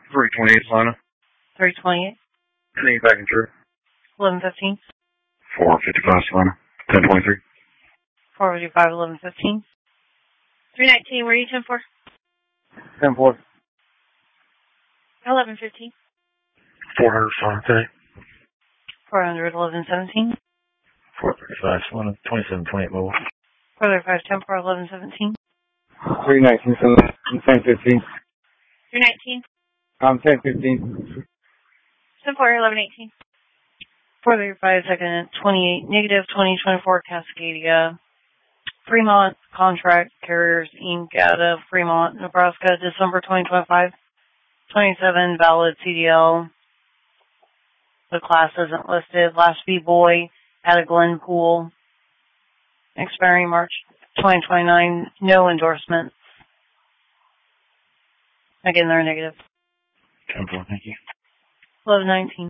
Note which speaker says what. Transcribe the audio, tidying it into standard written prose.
Speaker 1: 328 Lana.
Speaker 2: 328.
Speaker 1: Any back and through.
Speaker 2: 1115.
Speaker 1: 455 Lana. 1023.
Speaker 2: 455, 1115. 319, where are you 10 for?
Speaker 1: 10-4.
Speaker 2: 1115.
Speaker 1: 400 Lana today.
Speaker 2: 400, 1117.
Speaker 1: 435 Lana. 2728 mobile.
Speaker 2: 435, 10 for 1117.
Speaker 1: 319 1015.
Speaker 2: 319.
Speaker 1: 1015.
Speaker 2: 10 for 1118. 435, second at 28, negative 2024 Cascadia. Fremont Contract Carriers Inc. out of Fremont, Nebraska, December 2025. 27 valid CDL. The class isn't listed. Last B-Boy at a Glenpool. Expiring March 2029. No endorsements. Again, they're negative.
Speaker 1: 10-4, thank you.
Speaker 2: 1119.